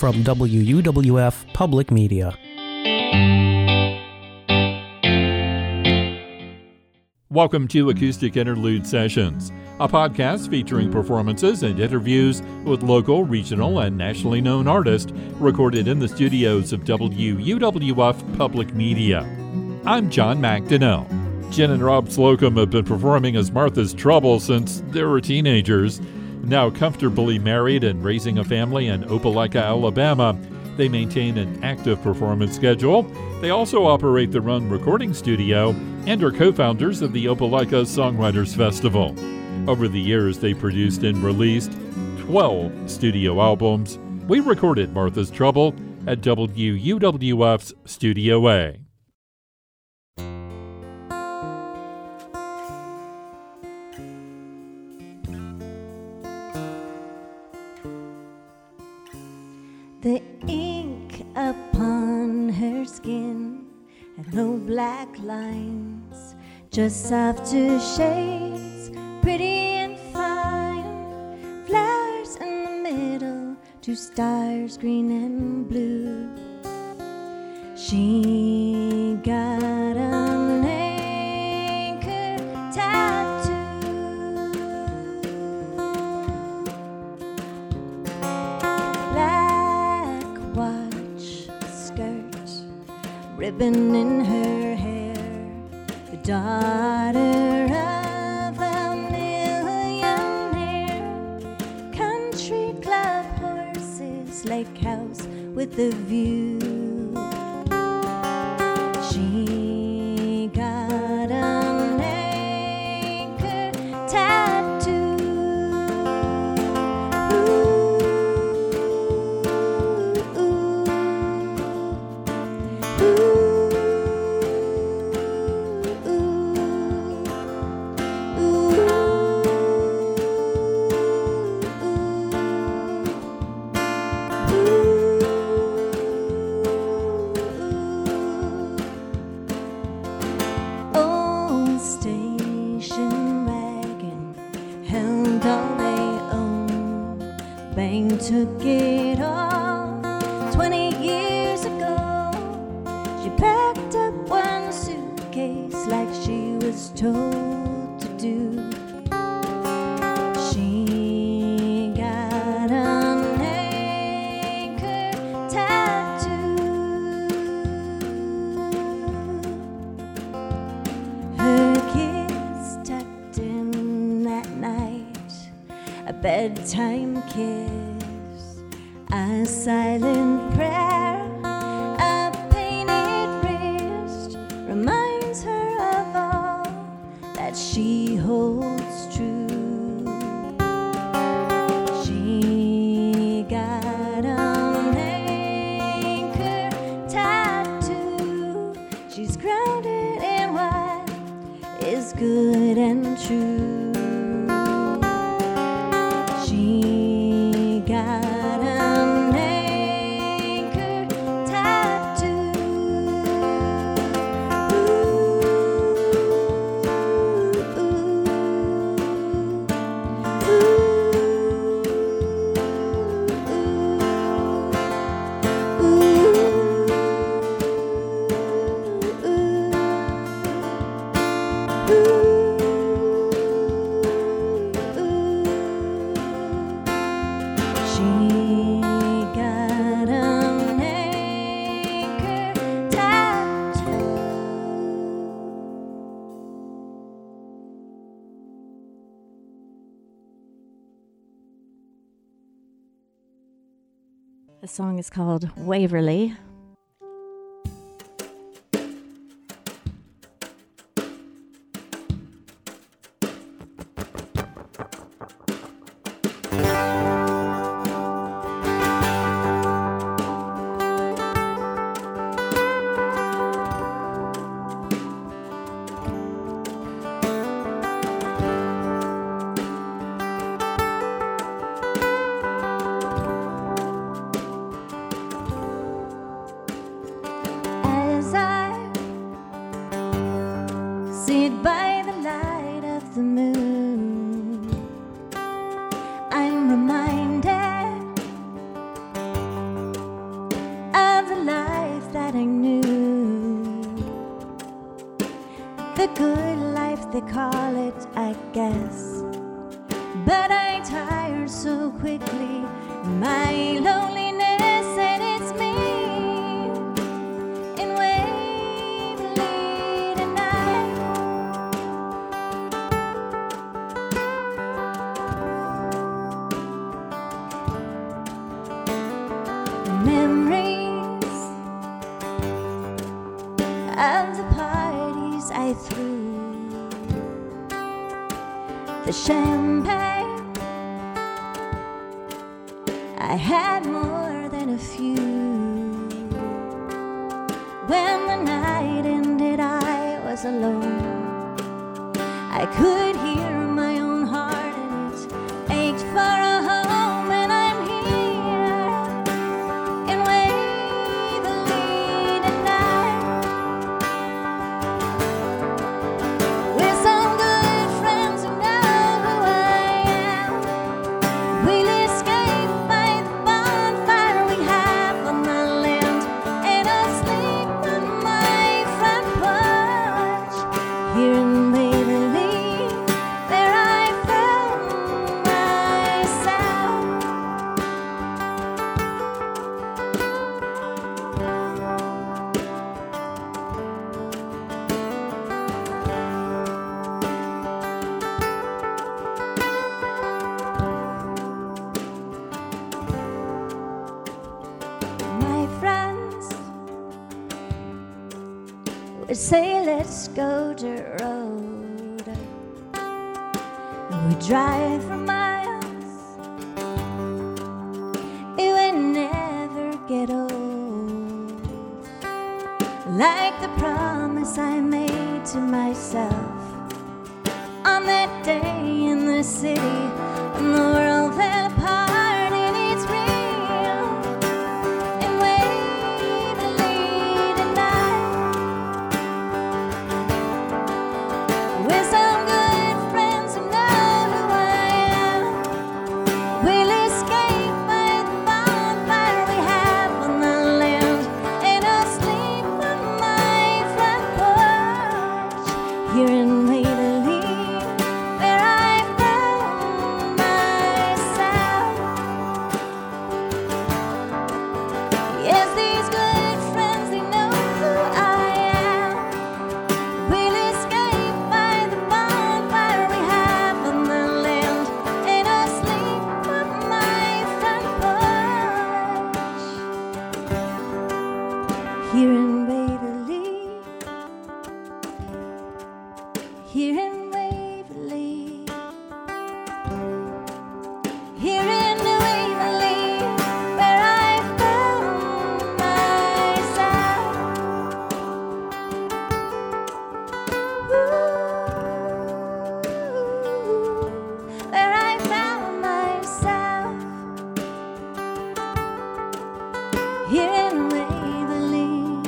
from WUWF Public Media. Welcome to Acoustic Interlude Sessions, a podcast featuring performances and interviews with local, regional, and nationally known artists recorded in the studios of WUWF Public Media. I'm John McDonnell. Jen and Rob Slocum have been performing as Martha's Trouble since they were teenagers. Now comfortably married and raising a family in Opelika, Alabama, they maintain an active performance schedule. They also operate their own recording studio and are co-founders of the Opelika Songwriters Festival. Over the years, they produced and released 12 studio albums. We recorded Martha's Trouble at WUWF's Studio A. The ink upon her skin had no black lines, just softer shades, pretty and fine. Flowers in the middle, two stars, green and blue. She got an anchor tattoo. Ribbon in her hair, the daughter of a millionaire. Country club horses, lake house with a view. She got an anchor tattoo. Took it all 20 years ago. She packed up one suitcase like she was told to do. She got an anchor tattoo. Her kiss tucked in that night, a bedtime kiss. A silent prayer, a painted wrist reminds her of all that she holds true. She got an anchor tattoo. She's grounded in what is good and true. She got The song is called Waverly. quickly. My loneliness, and it's me in Waverly tonight. Memories of the parties I threw, the champagne, I had more than a few. When the night ended, I was alone. I could hear my own heart, and it ached for a home. And I'm here in Waverly tonight with some good friends who know who I am. We'll escape by the bonfire we have on the land, and I'll sleep on my front porch here in Waverly, where I found myself. My friends would say, let's go to the road. And we'd drive for miles. It would never get old, like the promise I made to myself on that day in the city. And the world fell apart, and it's real in Waverly tonight with some good friends who know who I am. We'll escape by the bonfire we have on the land, and I'll sleep on my front porch here in Waverly, where I found myself. Yes, these good friends, they know who I am. We'll escape by the bonfire we have on the land, and I'll sleep on my front porch here in Waverly, here in Waverly, here in Waverly, where I found myself. Ooh, where I found myself, here in Waverly.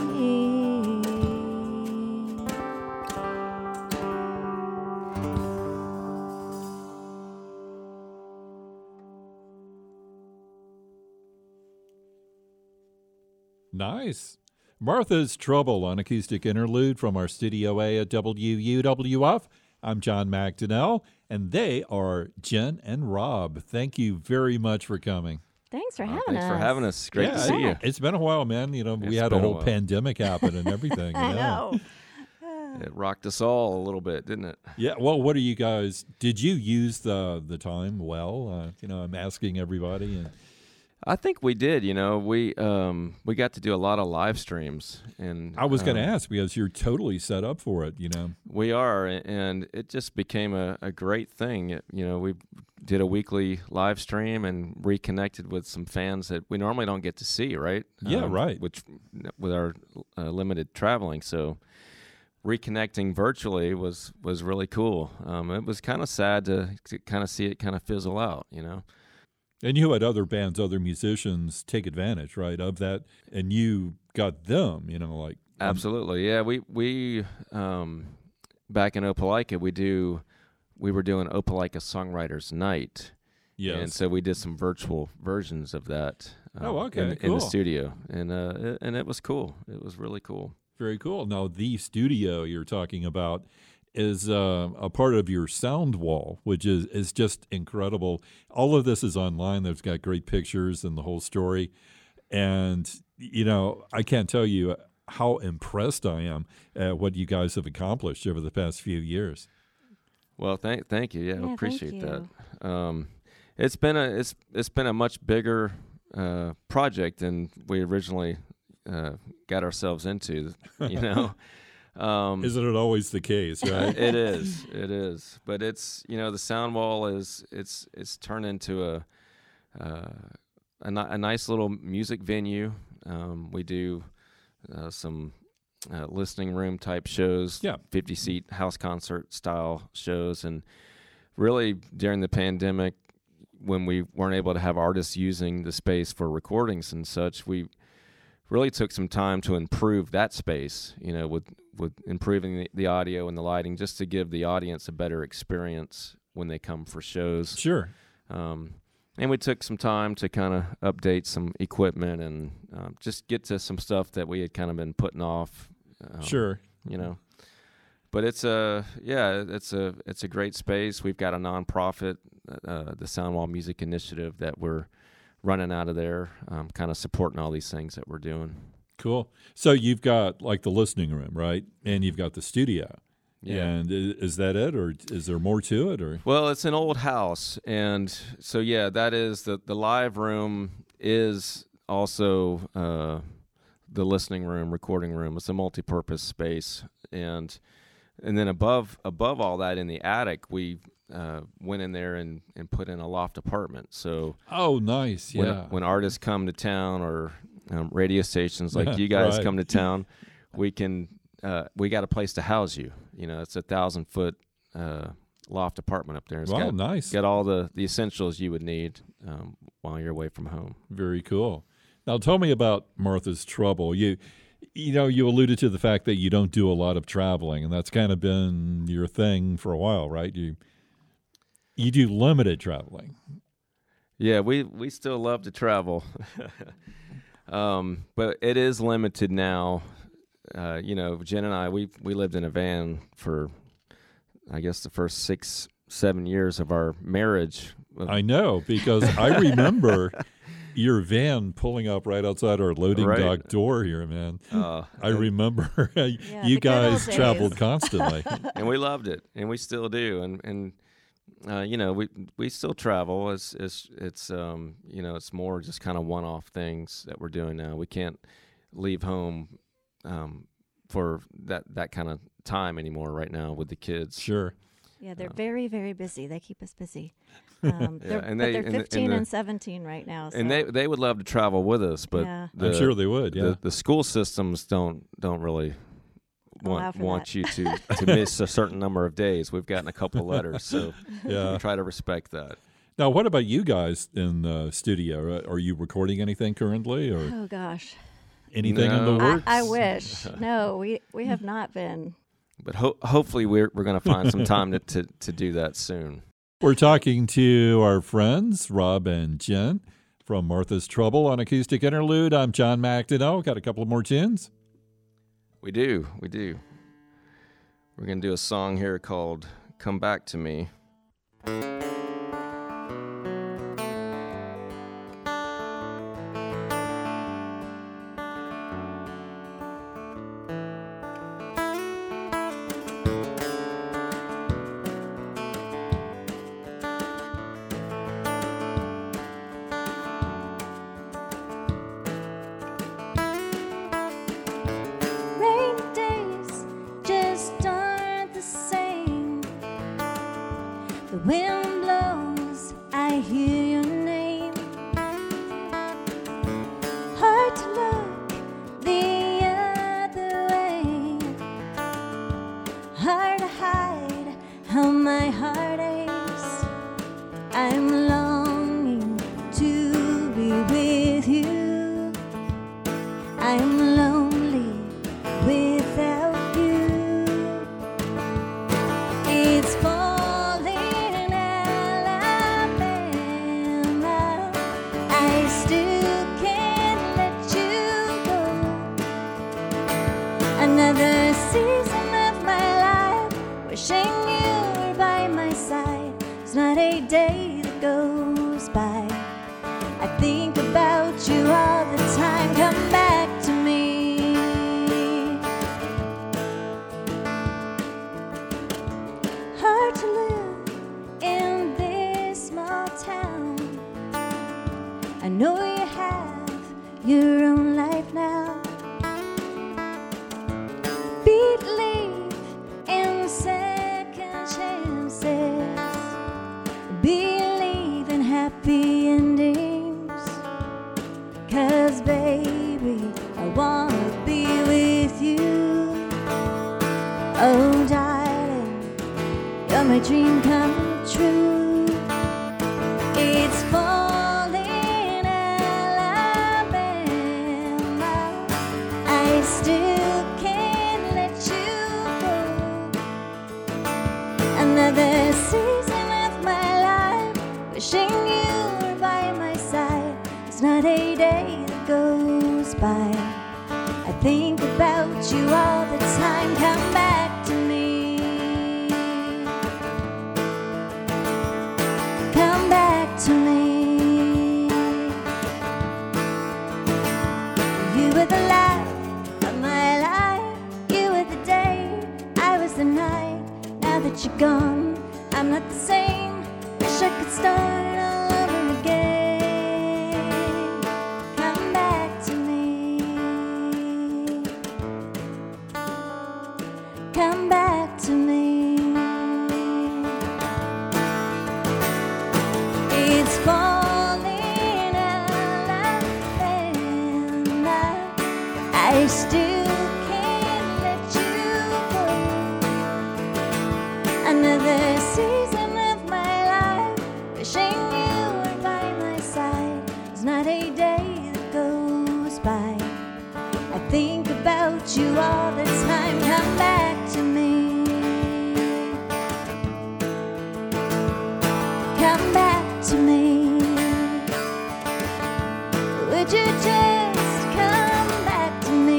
Nice. Martha's Trouble on Acoustic Interlude from our Studio A at WUWF. I'm John McDonnell, and they are Jen and Rob. Thank you very much for coming. Thanks for having us. Thanks for having us. Great to Yeah, see you. It's been a while, man. You know, we It's had a been a whole while. pandemic happen and everything. I know. It rocked us all a little bit, didn't it? Yeah. Well, what are you guys? Did you use the time well? I'm asking everybody. And I think we did. We got to do a lot of live streams, and I was going to ask because you're totally set up for it. we are, and it just became a great thing. We did a weekly live stream and reconnected with some fans that we normally don't get to see, right? Yeah, right. Which with our limited traveling, so reconnecting virtually was really cool. It was kind of sad to kind of see it kind of fizzle out, And you had other bands, other musicians take advantage, right, of that, and you got them, like Absolutely, yeah. We back in Opelika, we were doing Opelika Songwriters Night, yes, and so we did some virtual versions of that. Okay, in cool. the studio, and it was cool. It was really cool. Very cool. Now, the studio you're talking about, is a part of your sound wall, which is just incredible. All of this is online. They've got great pictures and the whole story. And, I can't tell you how impressed I am at what you guys have accomplished over the past few years. Well, thank you. Yeah, Yeah, I appreciate thank that. It's been a much bigger project than we originally got ourselves into. Isn't it always the case, right? It is. But it's the sound wall it's turned into a nice little music venue. We do some listening room type shows, 50-seat house concert style shows, and really during the pandemic, when we weren't able to have artists using the space for recordings and such, we really took some time to improve that space, with improving the audio and the lighting, just to give the audience a better experience when they come for shows. Sure. And we took some time to kind of update some equipment and just get to some stuff that we had kind of been putting off. Sure. But it's a great space. We've got a nonprofit, the Soundwall Music Initiative, that we're running out of there, kind of supporting all these things that we're doing. Cool. So you've got like the listening room, right? And you've got the studio. Yeah. And is that it, or is there more to it? Or Well, it's an old house, and so that is the live room is also the listening room, recording room. It's a multi-purpose space, and then above all that in the attic, we went in there and put in a loft apartment. So oh, nice, yeah. When artists come to town, or radio stations like you guys Right. come to town, we got a place to house you. It's 1,000-foot loft apartment up there. It's Wow, nice. Got all the essentials you would need while you're away from home. Very cool. Now, tell me about Martha's Trouble. You alluded to the fact that you don't do a lot of traveling, and that's kind of been your thing for a while, right? You do limited traveling. Yeah, we still love to travel, but it is limited now. Jen and I, we lived in a van for, I guess, the first 6-7 years of our marriage. I know, because I remember your van pulling up right outside our loading dock door here, man. I remember you the good old guys days. traveled constantly. And we loved it, and we still do, and we still travel. It's more just kind of one-off things that we're doing now. We can't leave home for that kind of time anymore right now with the kids. Sure. Yeah, they're very, very busy. They keep us busy. They're and they're and 15 the- and 17 right now. So. And they would love to travel with us, but Yeah. I'm sure they would, yeah. the school systems don't really Allow for want that. you to miss a certain number of days. We've gotten a couple of letters, so Yeah. we try to respect that. Now, what about you guys in the studio? Are you recording anything currently, or Oh gosh, anything in the No. works? I wish. No, we have not been. But hopefully we're going to find some time to do that soon. We're talking to our friends, Rob and Jen, from Martha's Trouble on Acoustic Interlude. I'm John McDonough. Got a couple of more tunes. We do. We're going to do a song here called "Come Back to Me." Rainy days just aren't the same. The wind blows, I hear your name. Hard to look the other way. Hard to hide how my heart aches. I'm longing to be with you. I'm lonely without you. It's falling in Alabama. I still can't let you go. Another season of my life. Wish I I know you have your own life now. Believe in second chances. Believe in happy endings. 'Cause baby, I wanna be with you. Oh darling, you're my dream come true. It's fall in Alabama. I still can't let you go. Another season of my life, wishing you were by my side. It's not a day that goes by. I think about you all the time. Come back to me. Come back to me. You were the light of my life. You were the day, I was the night. Now that you're gone, I'm not the same. Wish I could start all over again. Come back to me. Come back to me. It's falling Alabama. I still can't let you go. Another season of my life, wishing you were by my side. It's not a day that goes by. I think about you all the time. Come back to me. Come back to me. Would you just come back to me?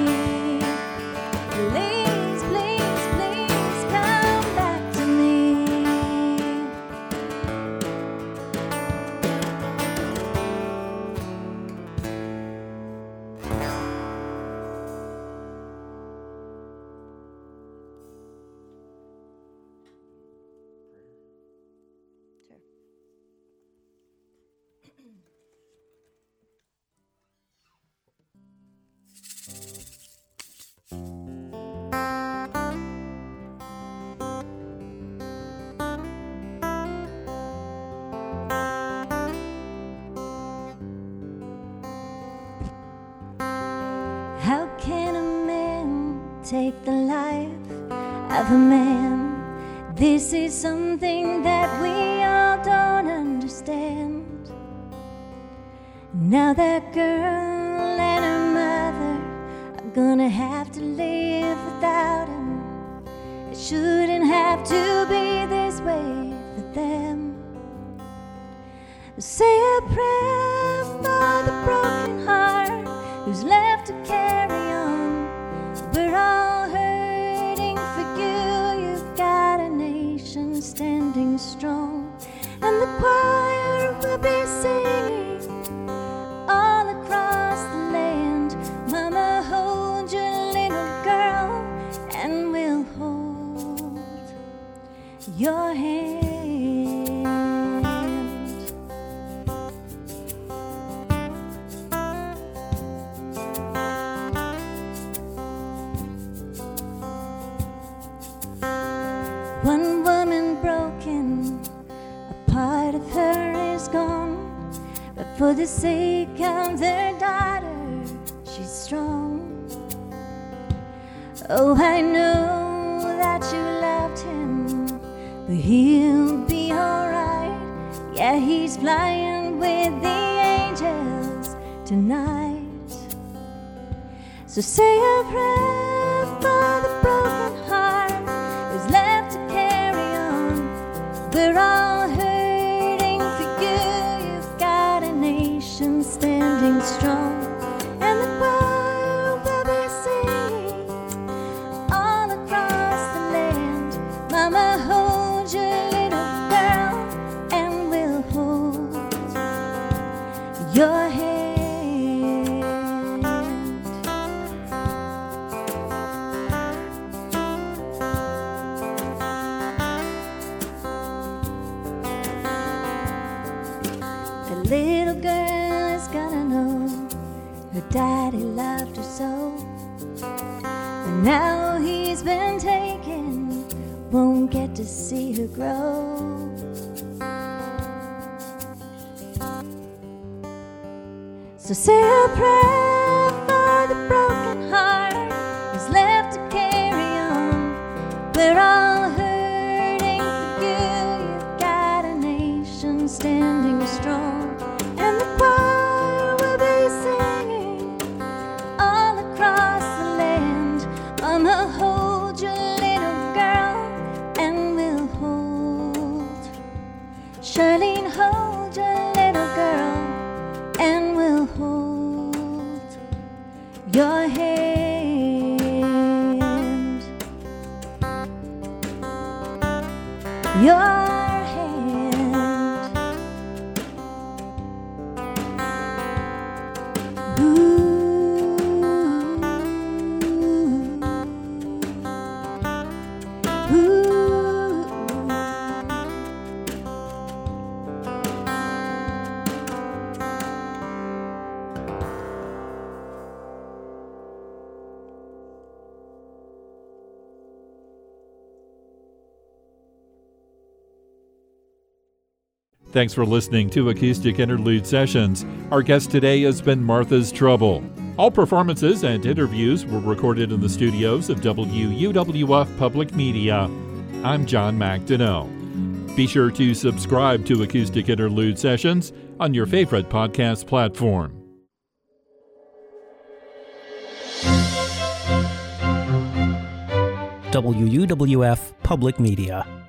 Please, please, please come back to me. How can a man take the life of a man? This is something that we all don't understand. Now that girl and her mother are gonna have to live without him. It shouldn't have to be this way for them. Say a prayer for the broken heart who's left to carry on. We're all hurting for you. You've got a nation standing strong, and the choir will be singing all across the land. Mama, hold your little girl, and we'll hold your hand. One woman broken, a part of her is gone, but for the sake of their daughter, she's strong. Oh, I know that you loved him, but he'll be alright. Yeah, he's flying with the angels tonight. So say a prayer for the broken heart who's left to carry on. We're all hurting for you. You've got a nation standing strong, and the choir will be singing all across the land. Mama, hold your little girl, and we'll hold your hand. The little girl gonna know her daddy loved her so. But now he's been taken, won't get to see her grow. So say a prayer for the broken heart who's left to carry on. We're all hurting for you. You've got a nation standing strong, and the choir will be singing all across the land. I'ma hold your little girl, and we'll hold. Charlene, hold your little girl, and we'll hold your hand, your hand. Ooh. Ooh. Thanks for listening to Acoustic Interlude Sessions. Our guest today has been Martha's Trouble. All performances and interviews were recorded in the studios of WUWF Public Media. I'm John McDonough. Be sure to subscribe to Acoustic Interlude Sessions on your favorite podcast platform. WUWF Public Media.